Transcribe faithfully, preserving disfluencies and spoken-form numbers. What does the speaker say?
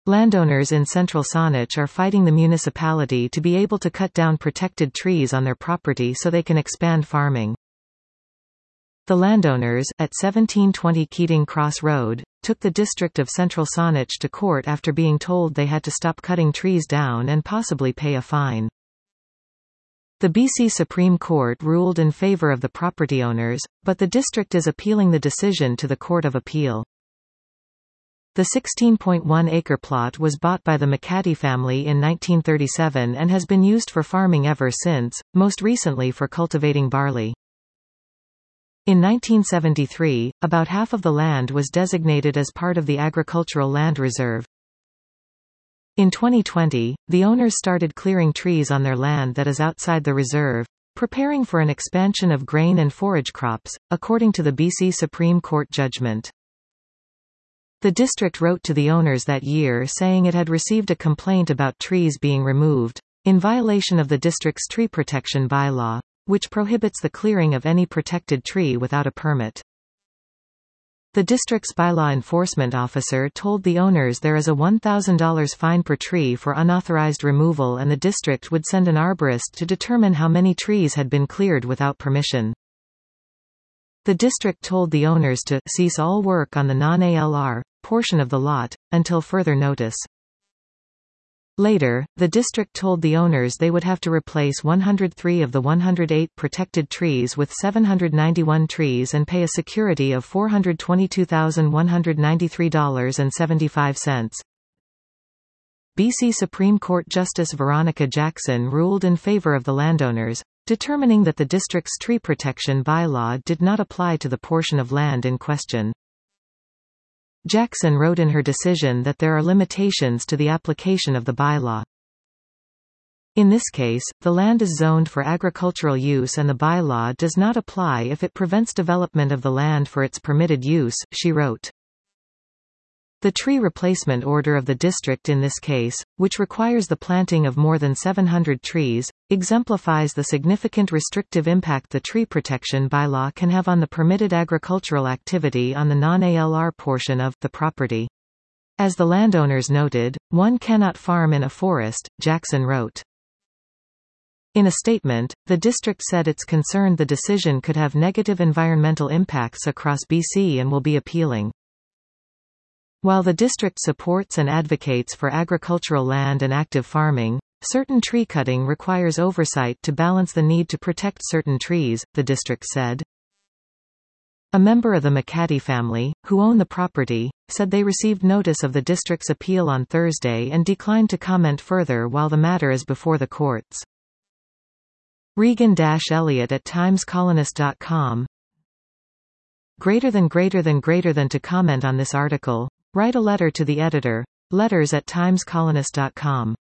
Landowners in central Saanich are fighting the municipality to be able to cut down protected trees on their property so they can expand farming. The landowners, at seventeen twenty Keating Cross Road, took the district of Central Saanich to court after being told they had to stop cutting trees down and possibly pay a fine. The B C Supreme Court ruled in favor of the property owners, but the district is appealing the decision to the Court of Appeal. The sixteen point one acre plot was bought by the McCaddy family in nineteen thirty-seven and has been used for farming ever since, most recently for cultivating barley. In nineteen seventy-three, about half of the land was designated as part of the Agricultural Land Reserve. In twenty twenty, the owners started clearing trees on their land that is outside the reserve, preparing for an expansion of grain and forage crops, according to the B C Supreme Court judgment. The district wrote to the owners that year saying it had received a complaint about trees being removed, in violation of the district's tree protection bylaw, which prohibits the clearing of any protected tree without a permit. The district's bylaw enforcement officer told the owners there is a one thousand dollar fine per tree for unauthorized removal and the district would send an arborist to determine how many trees had been cleared without permission. The district told the owners to cease all work on the non-A L R portion of the lot, until further notice. Later, the district told the owners they would have to replace one hundred three of the one hundred eight protected trees with seven hundred ninety-one trees and pay a security of four hundred twenty-two thousand one hundred ninety-three dollars and seventy-five cents. B C Supreme Court Justice Veronica Jackson ruled in favor of the landowners, determining that the district's tree protection bylaw did not apply to the portion of land in question. Jackson wrote in her decision that there are limitations to the application of the bylaw. In this case, the land is zoned for agricultural use and the bylaw does not apply if it prevents development of the land for its permitted use, she wrote. The tree replacement order of the district in this case, which requires the planting of more than seven hundred trees, exemplifies the significant restrictive impact the tree protection bylaw can have on the permitted agricultural activity on the non-A L R portion of the property. As the landowners noted, one cannot farm in a forest, Jackson wrote. In a statement, the district said it's concerned the decision could have negative environmental impacts across B C and will be appealing. While the district supports and advocates for agricultural land and active farming, certain tree cutting requires oversight to balance the need to protect certain trees, the district said. A member of the McCaddy family, who own the property, said they received notice of the district's appeal on Thursday and declined to comment further while the matter is before the courts. Regan-Elliott at times colonist dot com. Greater than greater than greater than to comment on this article, write a letter to the editor. Letters at times colonist dot com.